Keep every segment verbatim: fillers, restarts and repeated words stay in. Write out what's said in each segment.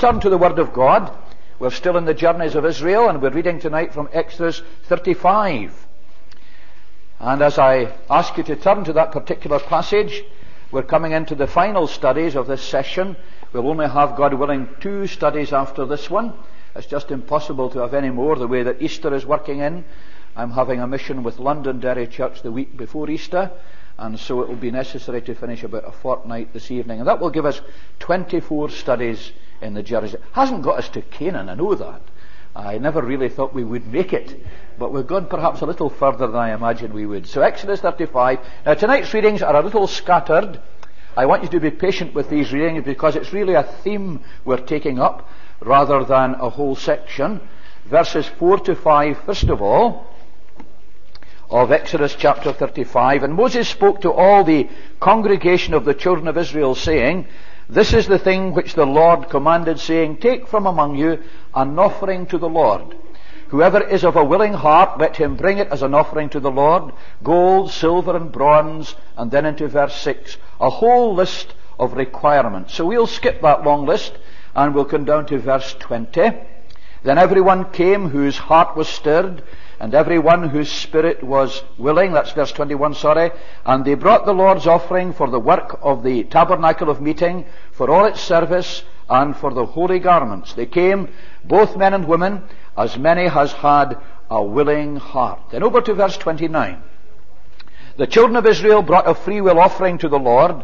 turn to the Word of God. We're still in the journeys of Israel, and we're reading tonight from Exodus thirty-five. And as I ask you to turn to that particular passage, we're coming into the final studies of this session. We'll only have, God willing, two studies after this one. It's just impossible to have any more the way that Easter is working in. I'm having a mission with Londonderry Church the week before Easter, and so it will be necessary to finish about a fortnight this evening. And that will give us twenty-four studies in the journeys. It hasn't got us to Canaan, I know that. I never really thought we would make it, but we've gone perhaps a little further than I imagined we would. So Exodus thirty-five. Now tonight's readings are a little scattered. I want you to be patient with these readings because it's really a theme we're taking up rather than a whole section. Verses four to five, first of all, of Exodus chapter thirty-five. And Moses spoke to all the congregation of the children of Israel, saying, This is the thing which the Lord commanded, saying, Take from among you an offering to the Lord. Whoever is of a willing heart, let him bring it as an offering to the Lord, gold, silver, and bronze. And then into verse six, a whole list of requirements. So we'll skip that long list, and we'll come down to verse twenty. Then everyone came whose heart was stirred, and everyone whose spirit was willing. That's verse twenty-one, sorry. And they brought the Lord's offering for the work of the tabernacle of meeting, for all its service, and for the holy garments. They came, both men and women, as many as had a willing heart. Then over to verse twenty-nine. The children of Israel brought a freewill offering to the Lord,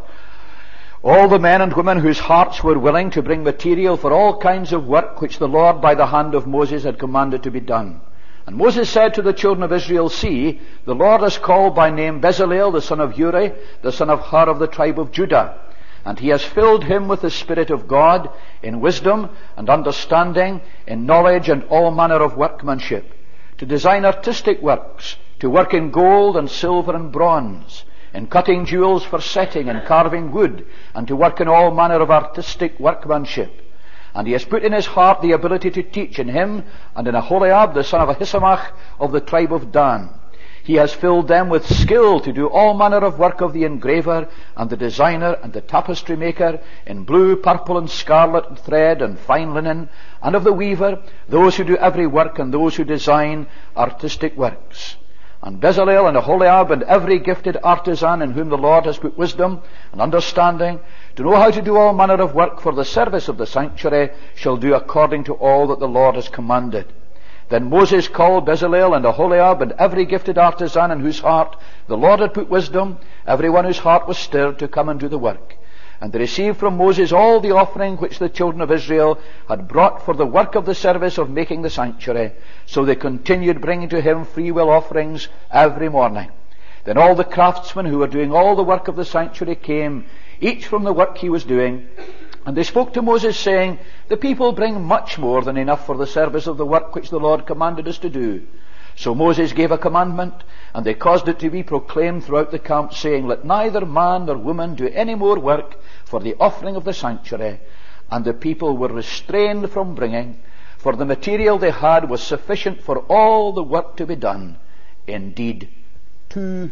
all the men and women whose hearts were willing to bring material for all kinds of work which the Lord by the hand of Moses had commanded to be done. And Moses said to the children of Israel, See, the Lord has called by name Bezalel, the son of Uri, the son of Hur of the tribe of Judah. And he has filled him with the Spirit of God, in wisdom and understanding, in knowledge and all manner of workmanship, to design artistic works, to work in gold and silver and bronze, in cutting jewels for setting and carving wood, and to work in all manner of artistic workmanship. And he has put in his heart the ability to teach in him, and in Aholiab, the son of Ahisamach of the tribe of Dan. He has filled them with skill to do all manner of work of the engraver, and the designer, and the tapestry maker, in blue, purple, and scarlet, and thread, and fine linen, and of the weaver, those who do every work, and those who design artistic works. And Bezalel and Aholiab and every gifted artisan in whom the Lord has put wisdom and understanding, to know how to do all manner of work for the service of the sanctuary, shall do according to all that the Lord has commanded. Then Moses called Bezalel and Aholiab and every gifted artisan in whose heart the Lord had put wisdom, everyone whose heart was stirred, to come and do the work. And they received from Moses all the offering which the children of Israel had brought for the work of the service of making the sanctuary. So they continued bringing to him freewill offerings every morning. Then all the craftsmen who were doing all the work of the sanctuary came, each from the work he was doing. And they spoke to Moses, saying, The people bring much more than enough for the service of the work which the Lord commanded us to do. So Moses gave a commandment, and they caused it to be proclaimed throughout the camp, saying, Let neither man nor woman do any more work for the offering of the sanctuary. And the people were restrained from bringing, for the material they had was sufficient for all the work to be done. Indeed, too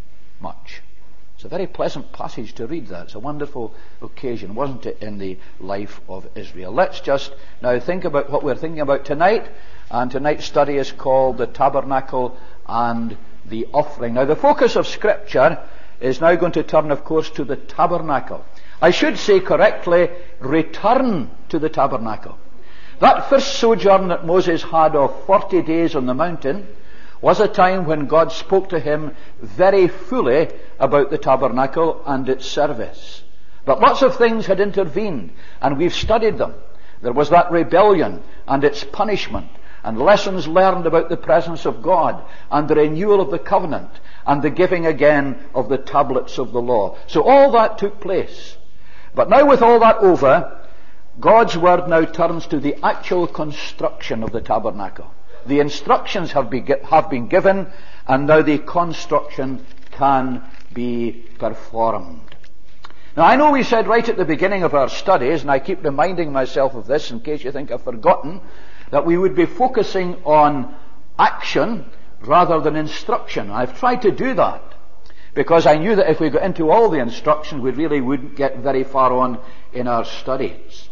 much. It's a very pleasant passage to read that. It's a wonderful occasion, wasn't it, in the life of Israel. Let's just now think about what we're thinking about tonight. And tonight's study is called The Tabernacle and the Offering. Now, the focus of Scripture is now going to turn, of course, to the tabernacle. I should say correctly, return to the tabernacle. That first sojourn that Moses had of forty days on the mountain was a time when God spoke to him very fully about the tabernacle and its service. But lots of things had intervened, and we've studied them. There was that rebellion and its punishment, and lessons learned about the presence of God, and the renewal of the covenant, and the giving again of the tablets of the law. So all that took place. But now with all that over, God's word now turns to the actual construction of the tabernacle. The instructions have been, have been given, and now the construction can be performed. Now, I know we said right at the beginning of our studies, and I keep reminding myself of this in case you think I've forgotten, that we would be focusing on action rather than instruction. I've tried to do that because I knew that if we got into all the instruction, we really wouldn't get very far on in our studies.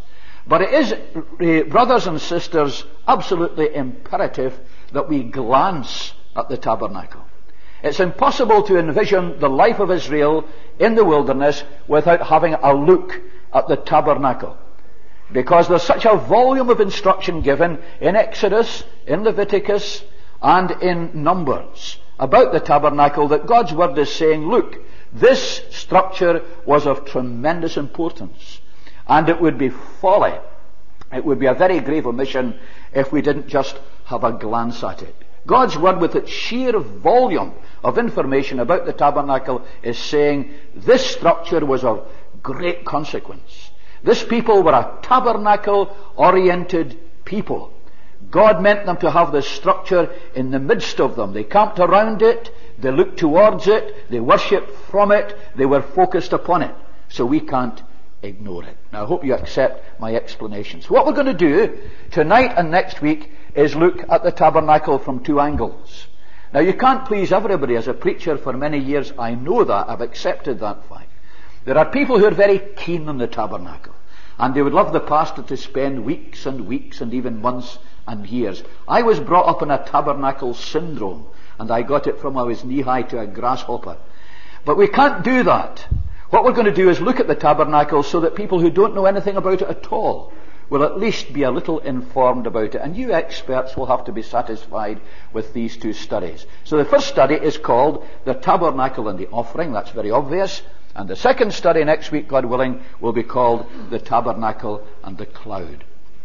But it is, uh, brothers and sisters, absolutely imperative that we glance at the tabernacle. It's impossible to envision the life of Israel in the wilderness without having a look at the tabernacle. Because there's such a volume of instruction given in Exodus, in Leviticus, and in Numbers about the tabernacle that God's word is saying, look, this structure was of tremendous importance. And it would be folly, it would be a very grave omission if we didn't just have a glance at it. God's word, with its sheer volume of information about the tabernacle, is saying this structure was of great consequence. This people were a tabernacle-oriented people. God meant them to have this structure in the midst of them. They camped around it, they looked towards it, they worshipped from it, they were focused upon it. So we can't ignore it. Now I hope you accept my explanations. What we're going to do tonight and next week is look at the tabernacle from two angles. Now you can't please everybody. As a preacher for many years, I know that. I've accepted that fact. There are people who are very keen on the tabernacle, and they would love the pastor to spend weeks and weeks and even months and years. I was brought up in a tabernacle syndrome, and I got it from I was knee-high to a grasshopper. But we can't do that. What we're going to do is look at the tabernacle so that people who don't know anything about it at all will at least be a little informed about it. And you experts will have to be satisfied with these two studies. So the first study is called the tabernacle and the offering. That's very obvious. And the second study next week, God willing, will be called the tabernacle and the cloud.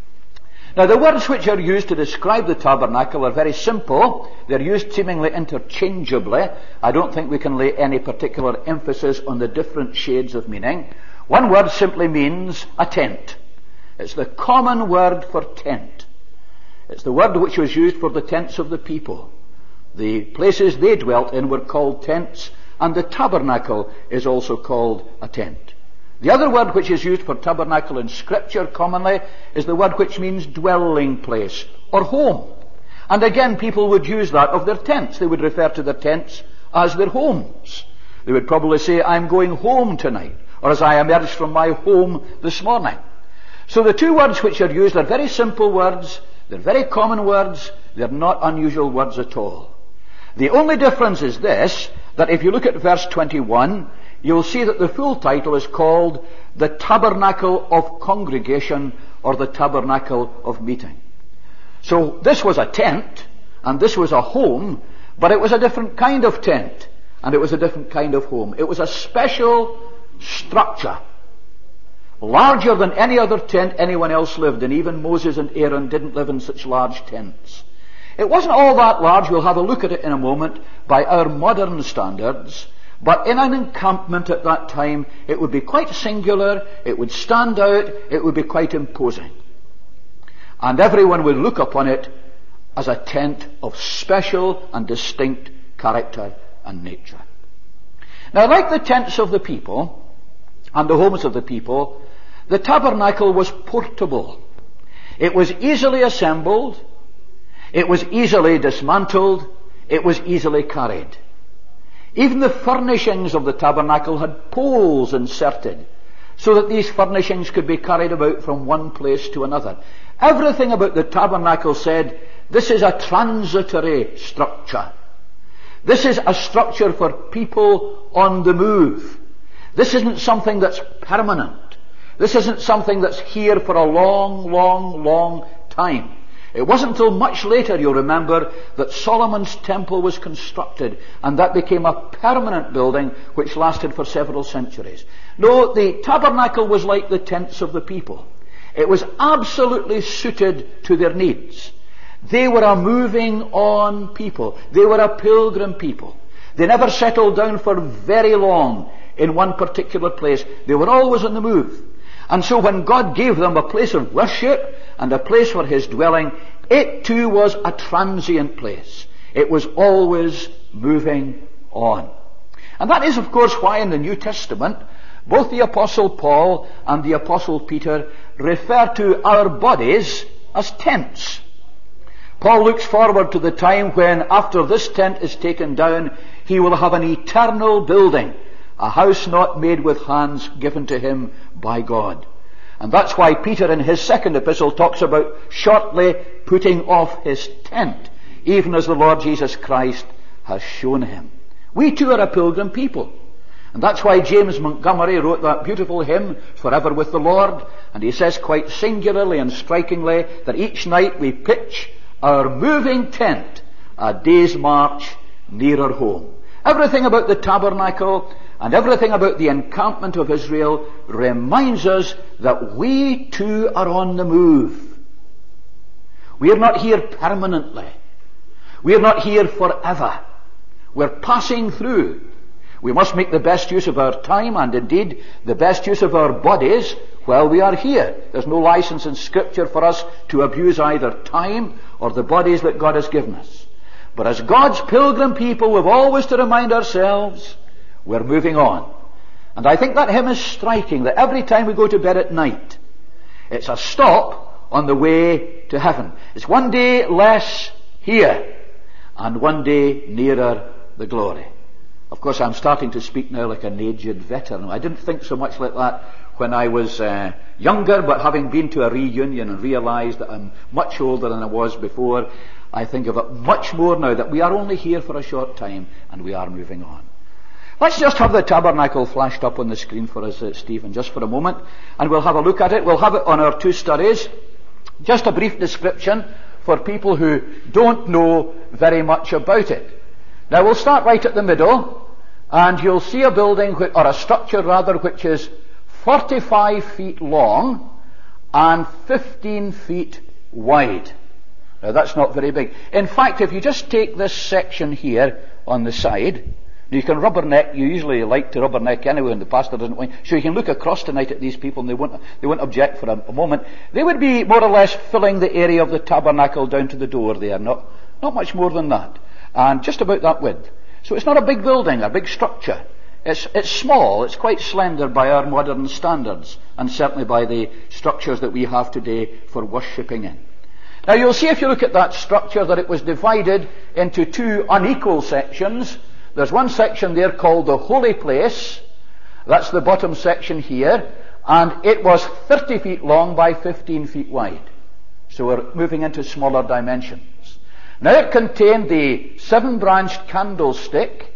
Now the words which are used to describe the tabernacle are very simple. They're used seemingly interchangeably. I don't think we can lay any particular emphasis on the different shades of meaning. One word simply means a tent. It's the common word for tent. It's the word which was used for the tents of the people. The places they dwelt in were called tents, and the tabernacle is also called a tent. The other word which is used for tabernacle in Scripture commonly is the word which means dwelling place or home. And again, people would use that of their tents. They would refer to their tents as their homes. They would probably say, I'm going home tonight, or as I emerged from my home this morning. So the two words which are used are very simple words, they're very common words, they're not unusual words at all. The only difference is this, that if you look at verse twenty-one, you'll see that the full title is called the Tabernacle of Congregation, or the Tabernacle of Meeting. So this was a tent, and this was a home, but it was a different kind of tent, and it was a different kind of home. It was a special structure, larger than any other tent anyone else lived in. Even Moses and Aaron didn't live in such large tents. It wasn't all that large. We'll have a look at it in a moment by our modern standards. But in an encampment at that time, it would be quite singular, it would stand out, it would be quite imposing. And everyone would look upon it as a tent of special and distinct character and nature. Now, like the tents of the people and the homes of the people, the tabernacle was portable. It was easily assembled, it was easily dismantled, it was easily carried. Even the furnishings of the tabernacle had poles inserted so that these furnishings could be carried about from one place to another. Everything about the tabernacle said, this is a transitory structure. This is a structure for people on the move. This isn't something that's permanent. This isn't something that's here for a long, long, long time. It wasn't until much later, you'll remember, that Solomon's temple was constructed, and that became a permanent building which lasted for several centuries. No, the tabernacle was like the tents of the people. It was absolutely suited to their needs. They were a moving on people. They were a pilgrim people. They never settled down for very long in one particular place. They were always on the move. And so when God gave them a place of worship and a place for His dwelling, it too was a transient place. It was always moving on. And that is, of course, why in the New Testament, both the Apostle Paul and the Apostle Peter refer to our bodies as tents. Paul looks forward to the time when, after this tent is taken down, he will have an eternal building, a house not made with hands, given to him by God. And that's why Peter in his second epistle talks about shortly putting off his tent, even as the Lord Jesus Christ has shown him. We too are a pilgrim people. And that's why James Montgomery wrote that beautiful hymn, Forever with the Lord. And he says quite singularly and strikingly that each night we pitch our moving tent a day's march nearer home. Everything about the tabernacle and everything about the encampment of Israel reminds us that we too are on the move. We are not here permanently. We are not here forever. We're passing through. We must make the best use of our time and indeed the best use of our bodies while we are here. There's no license in Scripture for us to abuse either time or the bodies that God has given us. But as God's pilgrim people, we've always to remind ourselves we're moving on. And I think that hymn is striking, that every time we go to bed at night, it's a stop on the way to heaven. It's one day less here and one day nearer the glory. Of course, I'm starting to speak now like an aged veteran. I didn't think so much like that when I was uh, younger, but having been to a reunion and realised that I'm much older than I was before, I think of it much more now that we are only here for a short time and we are moving on. Let's just have the tabernacle flashed up on the screen for us, uh, Stephen, just for a moment, and we'll have a look at it. We'll have it on our two studies. Just a brief description for people who don't know very much about it. Now we'll start right at the middle, and you'll see a building, which, or a structure rather, which is forty-five feet long and fifteen feet wide. Now that's not very big. In fact, if you just take this section here on the side, you can rubberneck, you usually like to rubberneck anyway and the pastor doesn't want, so you can look across tonight at these people and they won't, they won't object for a, a moment. They would be more or less filling the area of the tabernacle down to the door there, not, not much more than that. And just about that width. So it's not a big building, a big structure. It's, it's small, it's quite slender by our modern standards, and certainly by the structures that we have today for worshipping in. Now you'll see if you look at that structure that it was divided into two unequal sections. There's one section there called the Holy Place. That's the bottom section here. And it was thirty feet long by fifteen feet wide. So we're moving into smaller dimensions. Now it contained the seven-branched candlestick,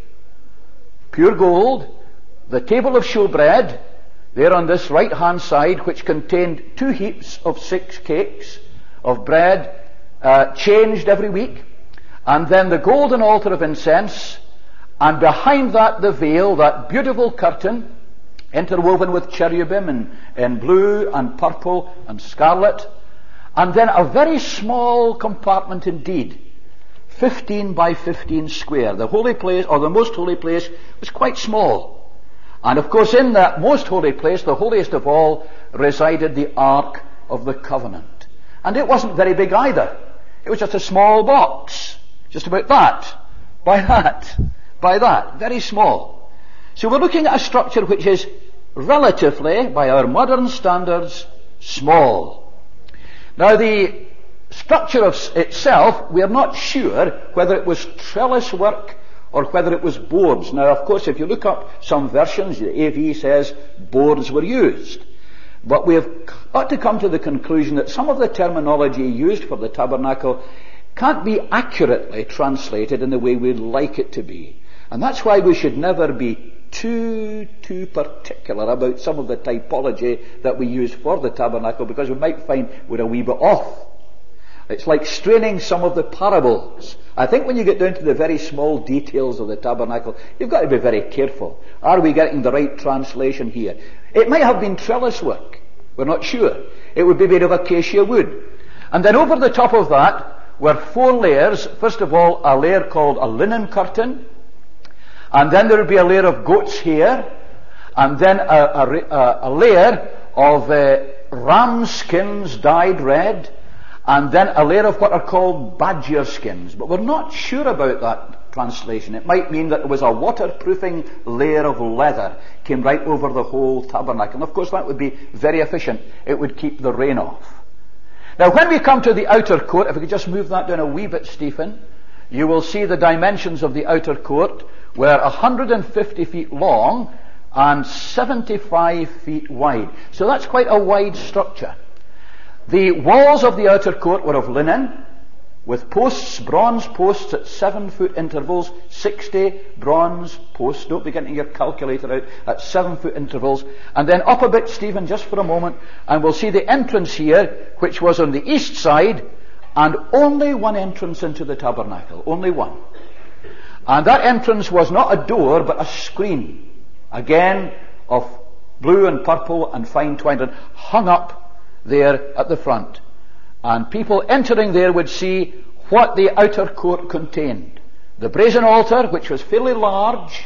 pure gold, the table of showbread, there on this right-hand side, which contained two heaps of six cakes of bread, uh, changed every week, and then the golden altar of incense, and behind that the veil, that beautiful curtain, interwoven with cherubim in, in blue and purple and scarlet, and then a very small compartment indeed, fifteen by fifteen square. The holy place, or the most holy place, was quite small. And of course in that most holy place, the holiest of all, resided the Ark of the Covenant. And it wasn't very big either. It was just a small box. Just about that. By that. By that. Very small. So we're looking at a structure which is relatively, by our modern standards, small. Now the structure of itself, we are not sure whether it was trellis work or whether it was boards. Now of course if you look up some versions, the A V says boards were used. But we have got to come to the conclusion that some of the terminology used for the tabernacle can't be accurately translated in the way we'd like it to be. And that's why we should never be too, too particular about some of the typology that we use for the tabernacle, because we might find we're a wee bit off. It's like straining some of the parables. I think when you get down to the very small details of the tabernacle, you've got to be very careful. Are we getting the right translation here? It might have been trellis work. We're not sure. It would be made of acacia wood. And then over the top of that were four layers. First of all, a layer called a linen curtain. And then there would be a layer of goat's hair. And then a, a, a layer of uh, ram skins dyed red. And then a layer of what are called badger skins. But we're not sure about that translation. It might mean that there was a waterproofing layer of leather came right over the whole tabernacle. And of course that would be very efficient. It would keep the rain off. Now when we come to the outer court, if we could just move that down a wee bit, Stephen, you will see the dimensions of the outer court were one hundred fifty feet long and seventy-five feet wide. So that's quite a wide structure. The walls of the outer court were of linen, with posts, bronze posts at seven foot intervals, sixty bronze posts. Don't be getting your calculator out, at seven foot intervals. And then up a bit, Stephen, just for a moment, and we'll see the entrance here, which was on the east side, and only one entrance into the tabernacle, only one. And that entrance was not a door, but a screen, again of blue and purple and fine twined, hung up there at the front. And people entering there would see what the outer court contained. The brazen altar, which was fairly large,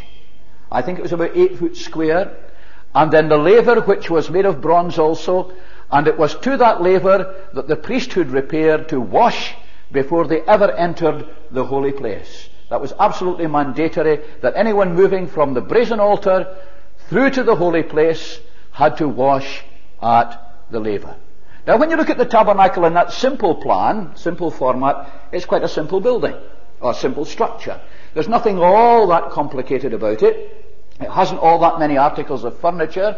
I think it was about eight foot square, and then the laver, which was made of bronze also, and it was to that laver that the priesthood repaired to wash before they ever entered the holy place. That was absolutely mandatory, that anyone moving from the brazen altar through to the holy place had to wash at the laver. Now, when you look at the tabernacle in that simple plan, simple format, it's quite a simple building, or a simple structure. There's nothing all that complicated about it. It hasn't all that many articles of furniture.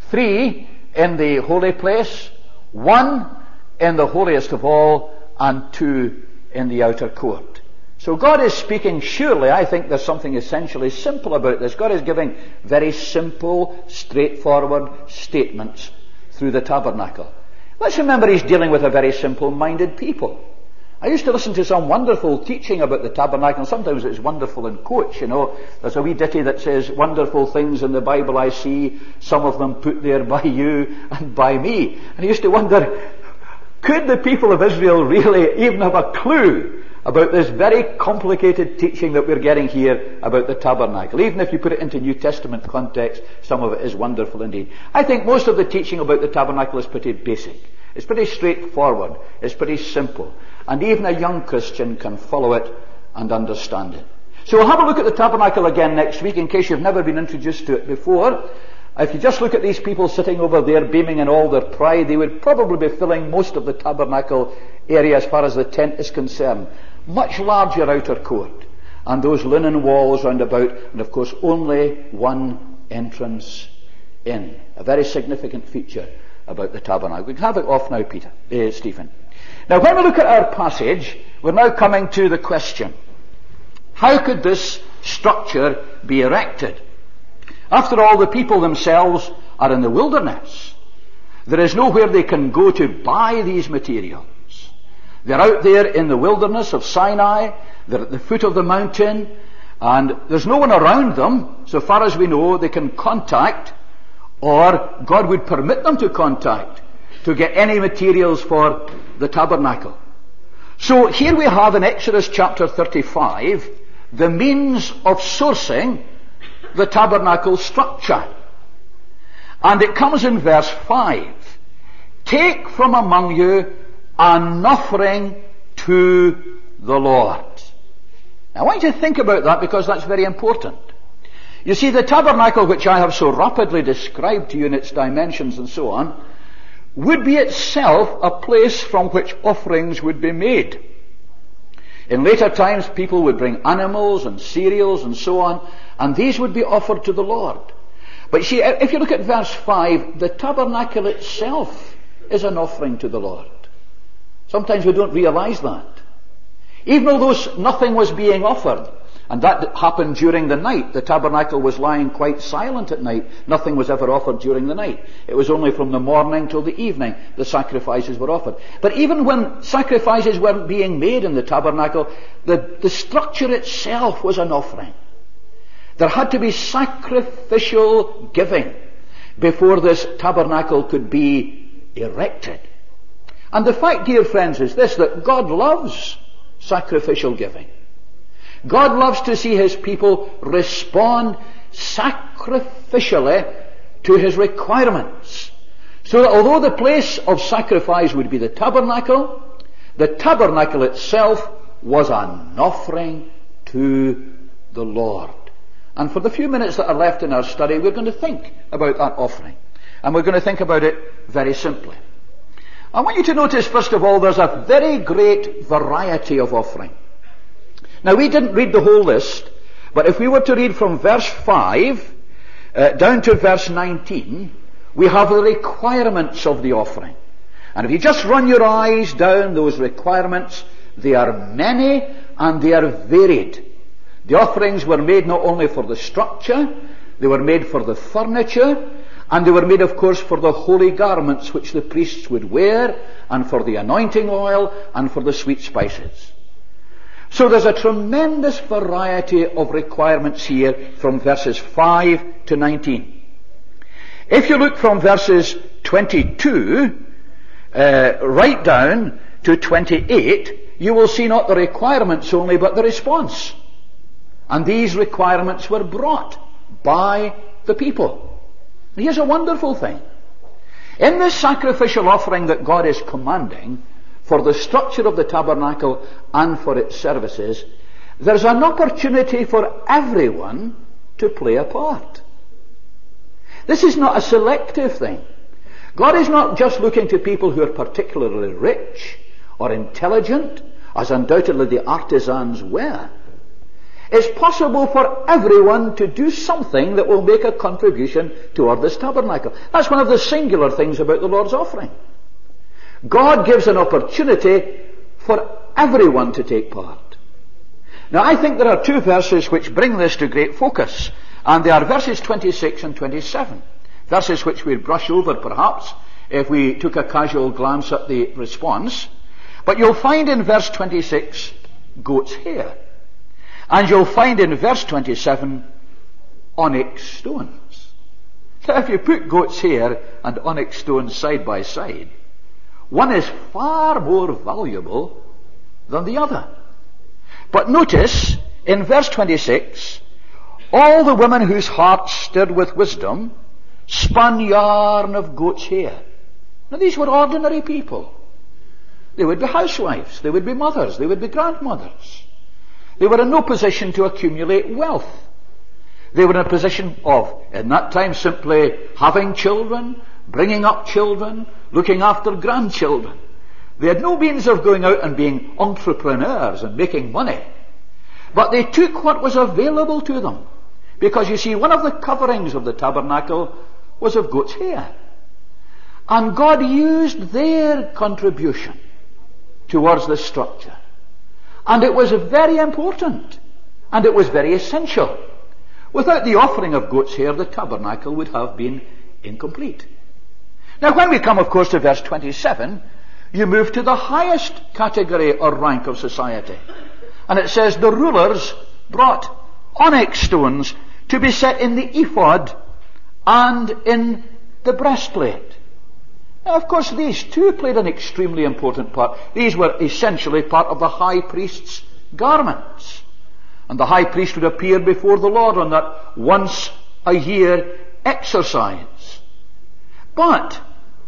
Three in the holy place, one in the holiest of all, and two in the outer court. So God is speaking, surely, I think there's something essentially simple about this. God is giving very simple, straightforward statements through the tabernacle. Let's remember he's dealing with a very simple-minded people. I used to listen to some wonderful teaching about the tabernacle, and sometimes it's wonderful in quotes, you know. There's a wee ditty that says, wonderful things in the Bible I see, some of them put there by you and by me. And I used to wonder, could the people of Israel really even have a clue about this very complicated teaching that we're getting here about the tabernacle? Even if you put it into New Testament context, some of it is wonderful indeed. I think most of the teaching about the tabernacle is pretty basic. It's pretty straightforward. It's pretty simple. And even a young Christian can follow it and understand it. So we'll have a look at the tabernacle again next week, in case you've never been introduced to it before. If you just look at these people sitting over there beaming in all their pride, they would probably be filling most of the tabernacle area as far as the tent is concerned. Much larger outer court, and those linen walls round about, and of course only one entrance in. A very significant feature about the tabernacle. We can have it off now, Peter, uh, Stephen. Now, when we look at our passage, we're now coming to the question, how could this structure be erected? After all, the people themselves are in the wilderness. There is nowhere they can go to buy these materials. They're out there in the wilderness of Sinai. They're at the foot of the mountain, and there's no one around them, so far as we know, they can contact, or God would permit them to contact, to get any materials for the tabernacle. So here we have in Exodus chapter thirty-five the means of sourcing the tabernacle structure. And it comes in verse five. Take from among you an offering to the Lord. Now, I want you to think about that, because that's very important. You see, the tabernacle, which I have so rapidly described to you in its dimensions and so on, would be itself a place from which offerings would be made. In later times, people would bring animals and cereals and so on, and these would be offered to the Lord. But see, if you look at verse five, the tabernacle itself is an offering to the Lord. Sometimes we don't realize that. Even although nothing was being offered, and that happened during the night, the tabernacle was lying quite silent at night. Nothing was ever offered during the night. It was only from the morning till the evening the sacrifices were offered. But even when sacrifices weren't being made in the tabernacle, the, the structure itself was an offering. There had to be sacrificial giving before this tabernacle could be erected. And the fact, dear friends, is this, that God loves sacrificial giving. God loves to see his people respond sacrificially to his requirements. So that although the place of sacrifice would be the tabernacle, the tabernacle itself was an offering to the Lord. And for the few minutes that are left in our study, we're going to think about that offering. And we're going to think about it very simply. I want you to notice, first of all, there's a very great variety of offering. Now, we didn't read the whole list, but if we were to read from verse five uh, down to verse nineteen, we have the requirements of the offering. And if you just run your eyes down those requirements, they are many and they are varied. The offerings were made not only for the structure, they were made for the furniture, and they were made, of course, for the holy garments which the priests would wear, and for the anointing oil, and for the sweet spices. So there's a tremendous variety of requirements here from verses five to nineteen. If you look from verses twenty-two uh, right down to twenty-eight, you will see not the requirements only, but the response. And these requirements were brought by the people. Here's a wonderful thing. In this sacrificial offering that God is commanding for the structure of the tabernacle and for its services, there's an opportunity for everyone to play a part. This is not a selective thing. God is not just looking to people who are particularly rich or intelligent, as undoubtedly the artisans were. It's possible for everyone to do something that will make a contribution toward this tabernacle. That's one of the singular things about the Lord's offering. God gives an opportunity for everyone to take part. Now, I think there are two verses which bring this to great focus, and they are verses twenty-six and twenty-seven. Verses which we'd brush over, perhaps, if we took a casual glance at the response. But you'll find in verse twenty-six, goat's hair. And you'll find in verse twenty-seven, onyx stones. Now, if you put goat's hair and onyx stones side by side, one is far more valuable than the other. But notice, in verse twenty-six, all the women whose hearts stirred with wisdom spun yarn of goat's hair. Now, these were ordinary people. They would be housewives, they would be mothers, they would be grandmothers. They were in no position to accumulate wealth. They were in a position of, in that time, simply having children, bringing up children, looking after grandchildren. They had no means of going out and being entrepreneurs and making money. But they took what was available to them. Because, you see, one of the coverings of the tabernacle was of goat's hair. And God used their contribution towards the structure. And it was very important. And it was very essential. Without the offering of goat's hair, the tabernacle would have been incomplete. Now, when we come, of course, to verse twenty-seven, you move to the highest category or rank of society. And it says, the rulers brought onyx stones to be set in the ephod and in the breastplate. Now, of course, these two played an extremely important part. These were essentially part of the high priest's garments. And the high priest would appear before the Lord on that once a year exercise. But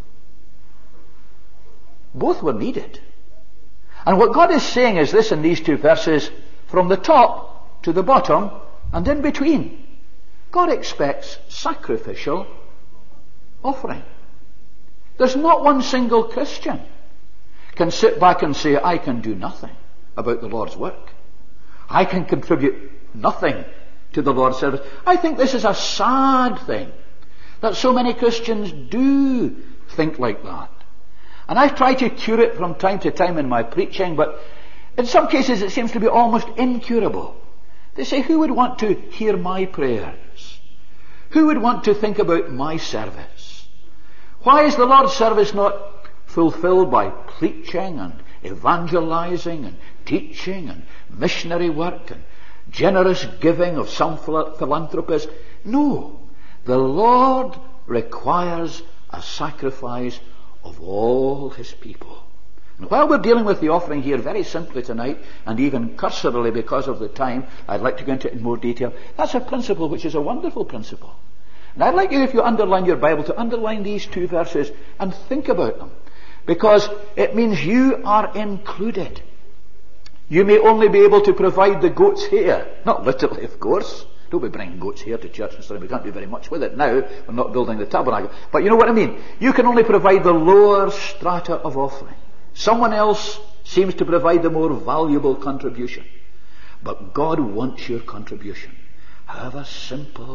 both were needed. And what God is saying is this in these two verses, from the top to the bottom and in between. God expects sacrificial offering. There's not one single Christian can sit back and say, I can do nothing about the Lord's work. I can contribute nothing to the Lord's service. I think this is a sad thing, that so many Christians do think like that. And I try to cure it from time to time in my preaching, but in some cases it seems to be almost incurable. They say, who would want to hear my prayers? Who would want to think about my service? Why is the Lord's service not fulfilled by preaching and evangelizing and teaching and missionary work and generous giving of some philanthropist? No. The Lord requires a sacrifice of all his people. And while we're dealing with the offering here very simply tonight, and even cursorily because of the time, I'd like to go into it in more detail. That's a principle which is a wonderful principle. And I'd like you, if you underline your Bible, to underline these two verses and think about them. Because it means you are included. You may only be able to provide the goat's hair. Not literally, of course. Don't be bringing goat's hair to church and stuff. We can't do very much with it now. We're not building the tabernacle. But you know what I mean. You can only provide the lower strata of offering. Someone else seems to provide the more valuable contribution. But God wants your contribution. However simple,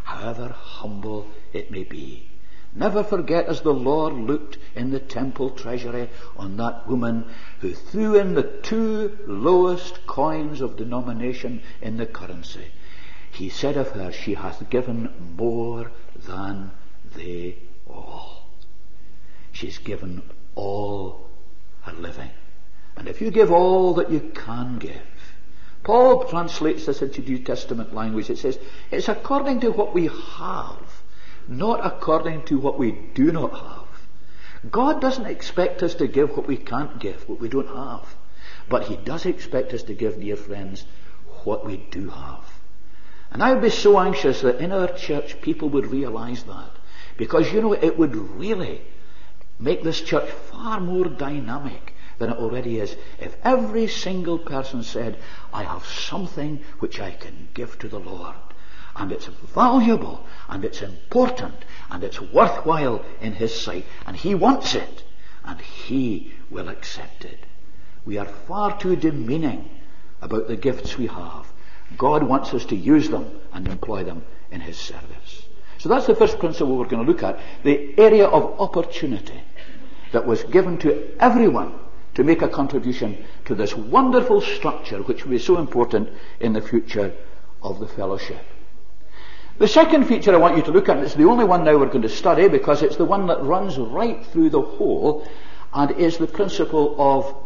however humble it may be. Never forget, as the Lord looked in the temple treasury on that woman who threw in the two lowest coins of denomination in the currency, he said of her, she hath given more than they all. She's given all her living. And if you give all that you can give, Paul translates this into New Testament language. It says, it's according to what we have, not according to what we do not have. God doesn't expect us to give what we can't give, what we don't have. But he does expect us to give, dear friends, what we do have. And I would be so anxious that in our church people would realize that. Because, you know, it would really make this church far more dynamic than it already is if every single person said, I have something which I can give to the Lord. And it's valuable, and it's important, and it's worthwhile in his sight. And he wants it, and he will accept it. We are far too demeaning about the gifts we have. God wants us to use them and employ them in his service. So that's the first principle we're going to look at, the area of opportunity that was given to everyone to make a contribution to this wonderful structure which will be so important in the future of the fellowship. The second feature I want you to look at, and it's the only one now we're going to study because it's the one that runs right through the whole, and is the principle of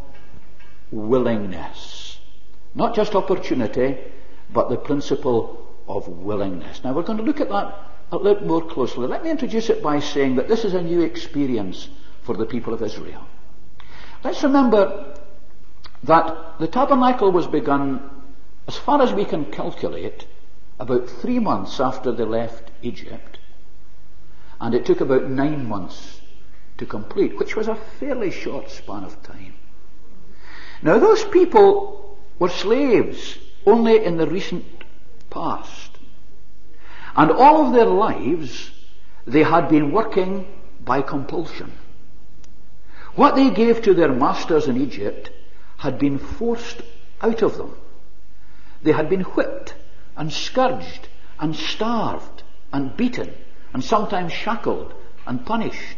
willingness. Not just opportunity, but the principle of willingness. Now we're going to look at that a little more closely. Let me introduce it by saying that this is a new experience for the people of Israel. Let's remember that the tabernacle was begun, as far as we can calculate, about three months after they left Egypt, and it took about nine months to complete, which was a fairly short span of time. Now those people were slaves only in the recent past, and all of their lives they had been working by compulsion. What they gave to their masters in Egypt had been forced out of them. They had been whipped and scourged and starved and beaten and sometimes shackled and punished,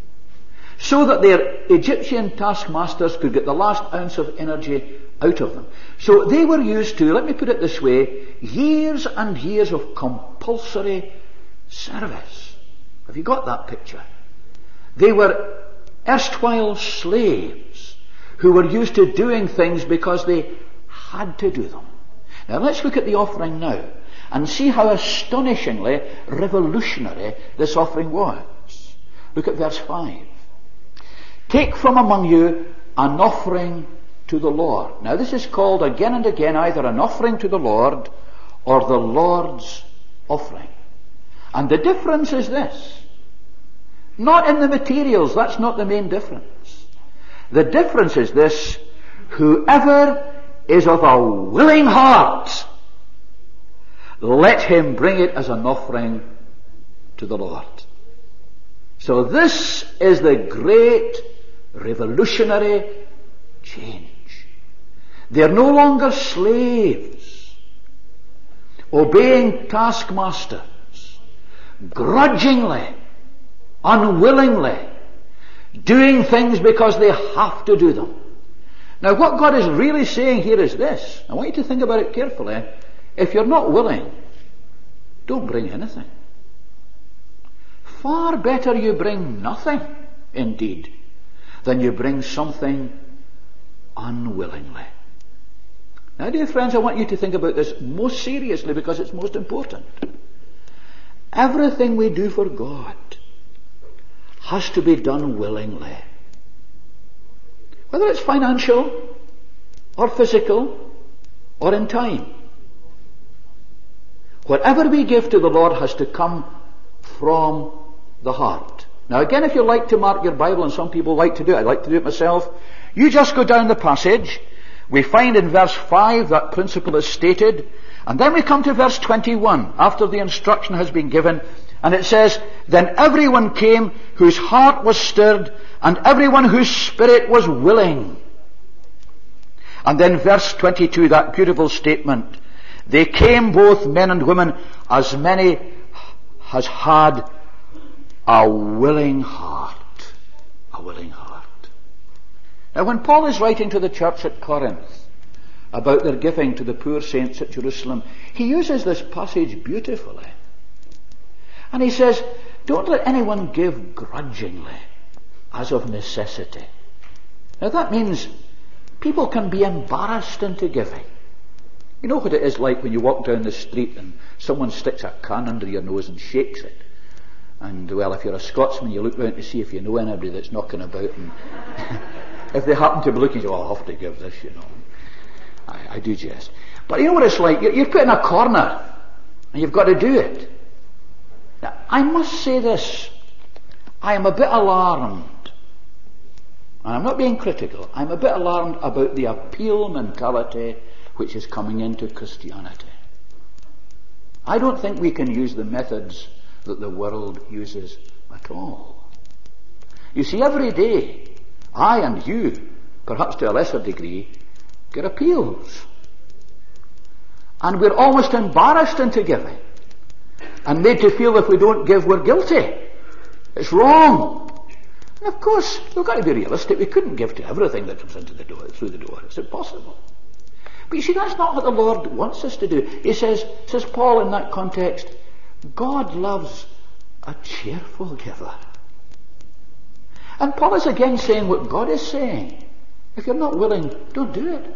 so that their Egyptian taskmasters could get the last ounce of energy out of them. So they were used to, let me put it this way, years and years of compulsory service. Have you got that picture? They were erstwhile slaves who were used to doing things because they had to do them. Now let's look at the offering now and see how astonishingly revolutionary this offering was. Look at verse five. Take from among you an offering to the Lord. Now this is called again and again either an offering to the Lord or the Lord's offering. And the difference is this. Not in the materials, that's not the main difference. The difference is this: whoever is of a willing heart, let him bring it as an offering to the Lord. So this is the great revolutionary change. They are no longer slaves, obeying taskmasters, grudgingly, unwillingly, doing things because they have to do them. Now what God is really saying here is this. I want you to think about it carefully. If you're not willing, don't bring anything. Far better you bring nothing, indeed, than you bring something unwillingly. Now, dear friends, I want you to think about this most seriously because it's most important. Everything we do for God has to be done willingly. Whether it's financial or physical or in time. Whatever we give to the Lord has to come from the heart. Now again, if you like to mark your Bible, and some people like to do it, I like to do it myself, you just go down the passage. We find in verse five that principle is stated, and then we come to verse twenty-one, after the instruction has been given, and it says, Then everyone came whose heart was stirred, and everyone whose spirit was willing. And then verse twenty-two, that beautiful statement, They came, both men and women, as many has had a willing heart. A willing heart. Now when Paul is writing to the church at Corinth about their giving to the poor saints at Jerusalem, he uses this passage beautifully. And he says, don't let anyone give grudgingly, as of necessity. Now that means people can be embarrassed into giving. You know what it is like when you walk down the street and someone sticks a can under your nose and shakes it. And, well, if you're a Scotsman, you look round to see if you know anybody that's knocking about. And if they happen to be looking, you say, oh, I'll have to give this, you know. I, I do jest. But you know what it's like? You're, you're put in a corner, and you've got to do it. Now, I must say this. I am a bit alarmed. And I'm not being critical. I'm a bit alarmed about the appeal mentality which is coming into Christianity. I don't think we can use the methods that the world uses at all. You see, every day, I and you, perhaps to a lesser degree, get appeals. And we're almost embarrassed into giving. And made to feel if we don't give, we're guilty. It's wrong. And of course, we've got to be realistic. We couldn't give to everything that comes into the door, through the door. It's impossible. But you see, that's not what the Lord wants us to do. He says, says Paul in that context, God loves a cheerful giver. And Paul is again saying what God is saying. If you're not willing, don't do it.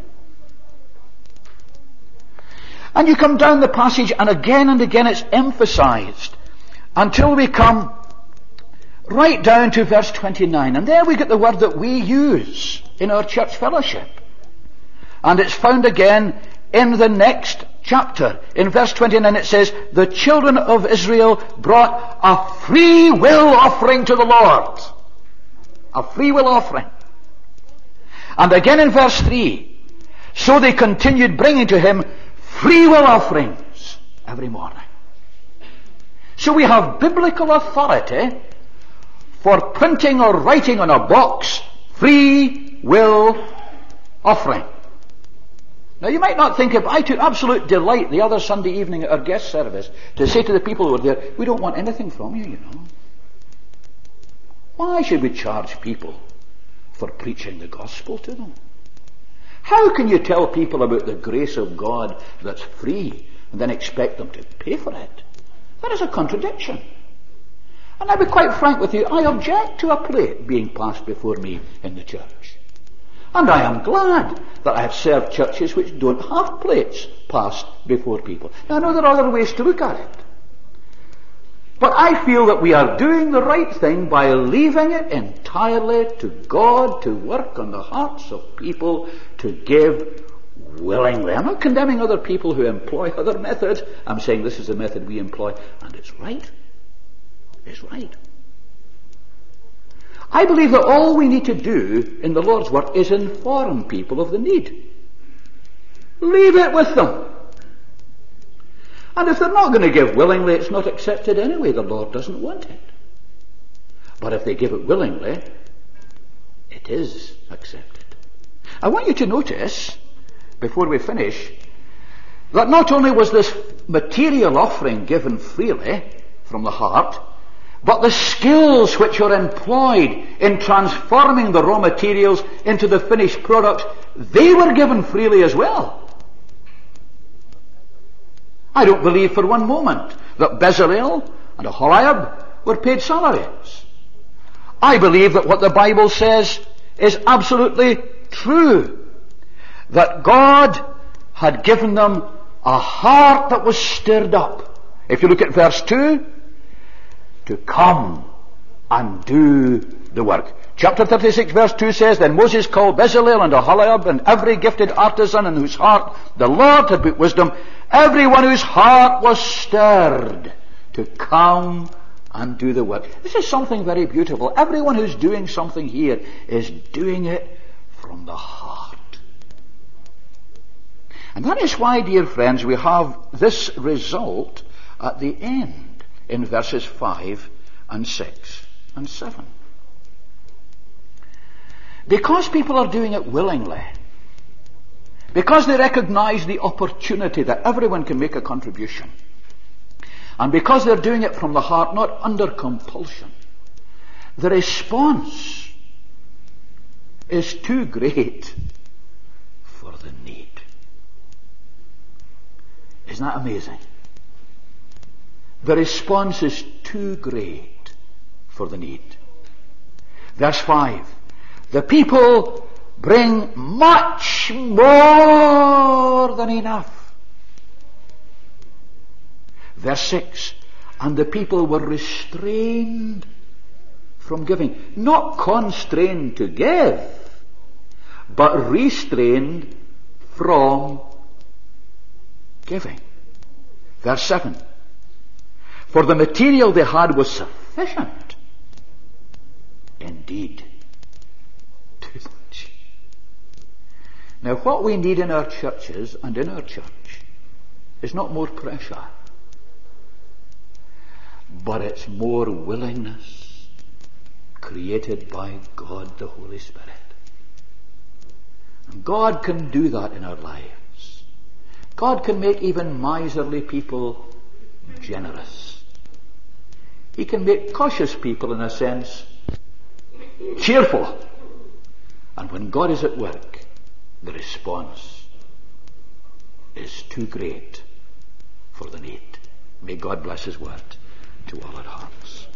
And you come down the passage, and again and again it's emphasized until we come right down to verse twenty-nine. And there we get the word that we use in our church fellowship. And it's found again in the next chapter. In verse twenty-nine it says, the children of Israel brought a free will offering to the Lord. A free will offering. And again in verse three, so they continued bringing to him free will offerings every morning. So we have biblical authority for printing or writing on a box, free will offering. Now you might not think of, I took absolute delight the other Sunday evening at our guest service to say to the people who were there, we don't want anything from you, you know. Why should we charge people for preaching the gospel to them? How can you tell people about the grace of God that's free and then expect them to pay for it? That is a contradiction. And I'll be quite frank with you, I object to a plate being passed before me in the church. And I am glad that I have served churches which don't have plates passed before people. Now I know there are other ways to look at it. But I feel that we are doing the right thing by leaving it entirely to God to work on the hearts of people to give willingly. I'm not condemning other people who employ other methods. I'm saying this is the method we employ, and it's right. It's right. I believe that all we need to do in the Lord's work is inform people of the need. Leave it with them. And if they're not going to give willingly, it's not accepted anyway. The Lord doesn't want it. But if they give it willingly, it is accepted. I want you to notice, before we finish, that not only was this material offering given freely from the heart, but the skills which are employed in transforming the raw materials into the finished product, they were given freely as well. I don't believe for one moment that Bezalel and Aholiab were paid salaries. I believe that what the Bible says is absolutely true. That God had given them a heart that was stirred up. If you look at verse two, to come and do the work. Chapter thirty-six verse two says, then Moses called Bezalel and Aholiab and every gifted artisan in whose heart the Lord had put wisdom, everyone whose heart was stirred to come and do the work. This is something very beautiful. Everyone who's doing something here is doing it from the heart. And that is why, dear friends, we have this result at the end in verses five and six and seven. Because people are doing it willingly, because they recognize the opportunity that everyone can make a contribution, And because they're doing it from the heart, not under compulsion, the response is too great for the need. Isn't that amazing? The response is too great for the need. Verse five. The people bring much more than enough. Verse six. And the people were restrained from giving. Not constrained to give, but restrained from giving. Verse seven. For the material they had was sufficient. Indeed, too much. Now what we need in our churches and in our church is not more pressure, but it's more willingness created by God the Holy Spirit. And God can do that in our lives. God can make even miserly people generous. He can make cautious people, in a sense, cheerful. And when God is at work, the response is too great for the need. May God bless His word to all our hearts.